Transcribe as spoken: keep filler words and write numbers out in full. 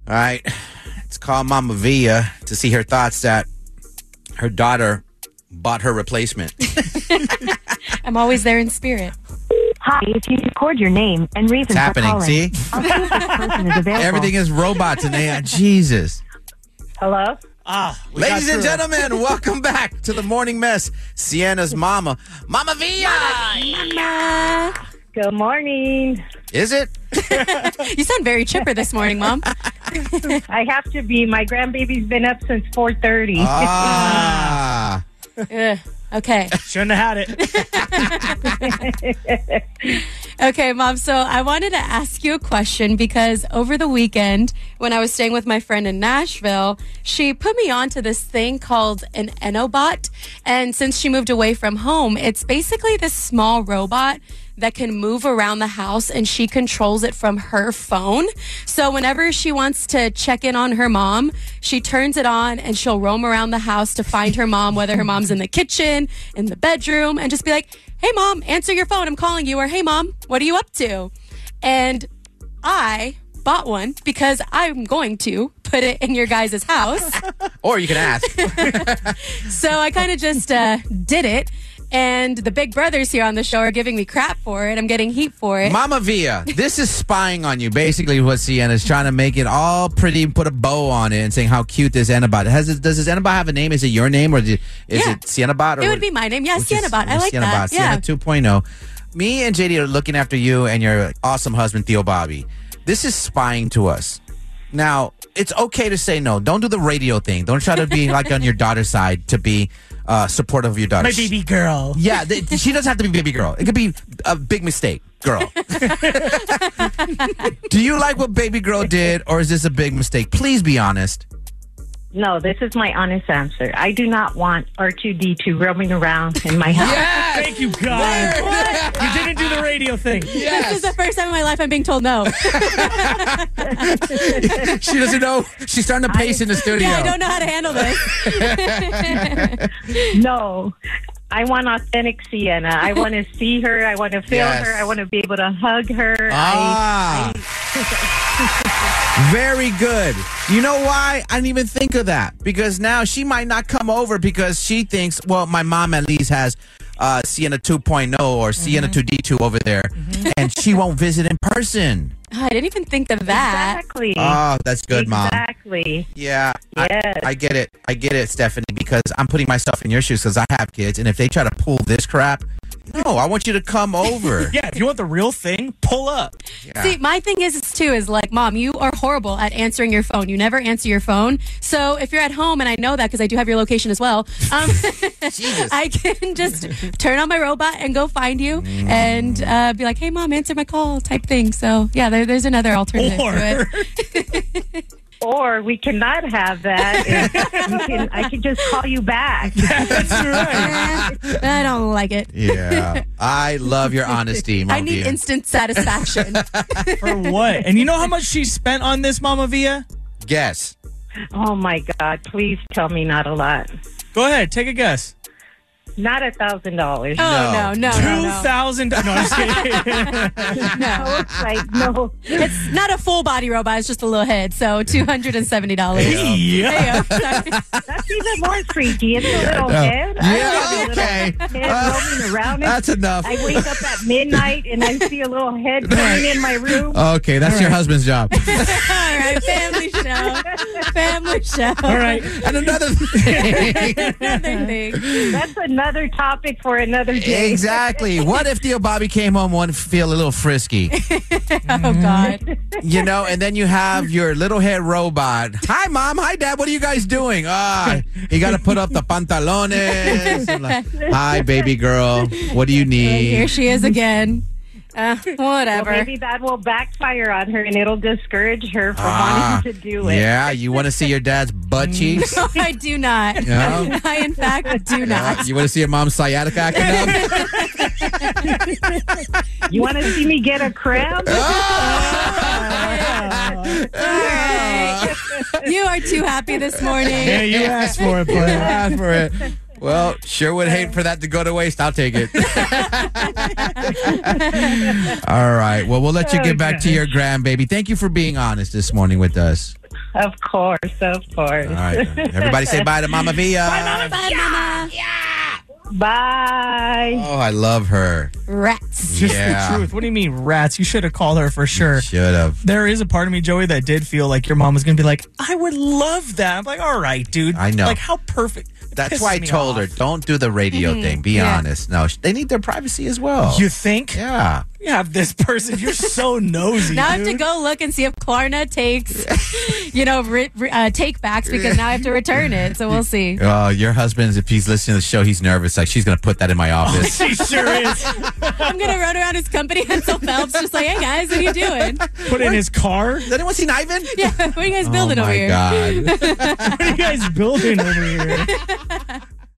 All right. Let's call Mama Via to see her thoughts that her daughter bought her replacement. I'm always there in spirit. Hi, if you record your name and reason It's for happening, calling, see? I'll see if this person is available. Everything is robots and A I. Jesus. Hello? Ah, we Ladies got and through. gentlemen, welcome back to the Morning Mess. Sienna's mama, Mama Via. Mama. Good morning. Is it? You sound very chipper this morning, Mom. I have to be. My grandbaby's been up since four thirty. Ah. Ugh, okay. Shouldn't have had it. Okay, Mom. So I wanted to ask you a question because over the weekend, when I was staying with my friend in Nashville, she put me onto this thing called an Enobot. And since she moved away from home, it's basically this small robot that can move around the house, and she controls it from her phone. So whenever she wants to check in on her mom, she turns it on and she'll roam around the house to find her mom, whether her mom's in the kitchen, in the bedroom, and just be like, hey, Mom, answer your phone. I'm calling you. Or, hey, Mom, what are you up to? And I bought one because I'm going to put it in your guys' house. Or you can ask. So I kind of just uh, did it. And the big brothers here on the show are giving me crap for it. I'm getting heat for it. Mama Via, this is spying on you. Basically, what Sienna's trying to make it all pretty and put a bow on it and saying how cute this Enobot has. It, does this Enobot have a name? Is it your name or is it, is Yeah. it Siennabot? Or It what- would be my name. Yeah, which is- Siennabot. I like Siennabot, that. Yeah. Sienna two point oh. Me and J D are looking after you and your awesome husband, Theo Bobby. This is spying to us. Now, it's okay to say no. Don't do the radio thing. Don't try to be like on your daughter's side to be uh, supportive of your daughter. My baby girl. Yeah, th- she doesn't have to be baby girl. It could be a big mistake, girl. Do you like what baby girl did, or is this a big mistake? Please be honest. No, this is my honest answer. I do not want R two D two roaming around in my house. Yes! Thank you, God. You didn't do the radio thing. This is the first time in my life I'm being told no. She doesn't know. She's starting to pace in the studio. Yeah, I don't know how to handle this. No. I want authentic Sienna. I want to see her. I want to feel Yes. her. I want to be able to hug her. Ah. Very good. You know why? I didn't even think of that. Because now she might not come over because she thinks, well, my mom at least has uh, Sienna two point oh or Sienna two D two over there. And she won't visit in person. Oh, I didn't even think of that. Exactly. Oh, that's good, Mom. Exactly. Yeah, Yes. I, I get it. I get it, Stephanie, because I'm putting myself in your shoes because I have kids. And if they try to pull this crap, no, I want you to come over. Yeah, if you want the real thing, pull up. Yeah. See, my thing is, is too, is like, Mom, you are horrible at answering your phone. You never answer your phone. So if you're at home, and I know that because I do have your location as well, um, Jesus. I can just turn on my robot and go find you Mm. and uh, be like, hey, Mom, answer my call type thing. So yeah, there, there's another alternative Or to it. Or we cannot have that. And we can, I can just call you back. That's right. Eh, I don't like it. Yeah. I love your honesty, Mom. I need instant satisfaction. For what? And you know how much she spent on this, Mama Via? Guess. Oh, my God. Please tell me not a lot. Go ahead, take a guess. Not a thousand dollars. Oh, no, no, no, Two no. thousand. No, I'm just kidding. No, it's like, no. It's not a full body robot. It's just a little head. So two hundred seventy dollars. Yeah. That's even more freaky. It's a little head. I Yeah, have a little okay. head Uh, roaming around it. That's enough. I wake up at midnight and I see a little head coming in my room. Okay, that's your husband's job. All right, family show. Family show. All right. And another thing. Another thing. That's another topic for another day. Exactly. What if Theo Bobby came home one feel a little frisky? Oh, God. You know, and then you have your little head robot. Hi, Mom. Hi, Dad. What are you guys doing? Ah, you got to put up the pantalones. I'm like, hi, baby girl. What do you Here need? she is again. Uh, Well, whatever. maybe that will backfire on her and it'll discourage her from Ah, wanting to do it. yeah, you want to see your dad's butt cheeks? No, I do not. No? I, in fact, do Uh, not. you want to see your mom's sciatica acting up? You want to see me get a cramp? All right. You are too happy this morning. Yeah, you asked for it, player. Ask for it. Well, sure would hate for that to go to waste. I'll take it. All right. Well, we'll let you get back to your grandbaby. Thank you for being honest this morning with us. Of course, of course. All right. Everybody say bye to Mama Via. Bye, Mama. Bye, Mama. Bye. Oh, I love her. Rats. Just Yeah. the truth. What do you mean, rats? You should have called her for sure. Should have. There is a part of me, Joey, that did feel like your mom was going to be like, I would love that. I'm like, all right, dude. I know. Like, how perfect. It That's pisses why I me told her, off. don't do the radio thing. Be Yeah. honest. No, sh- they need their privacy as well. You think? yeah. You have this person. You're so nosy. Now I have to dude. go look and see if Klarna takes, you know, re- re- uh, take backs because now I have to return it. So we'll see. Oh, your husband, if he's listening to the show, he's nervous. Like, she's going to put that in my office. She sure is. I'm going to run around his company until Phelps just like, hey guys, what are you doing? Put in his car. Does anyone see Ivan? Yeah, what are you guys building oh, over my here? God. What are you guys building over here?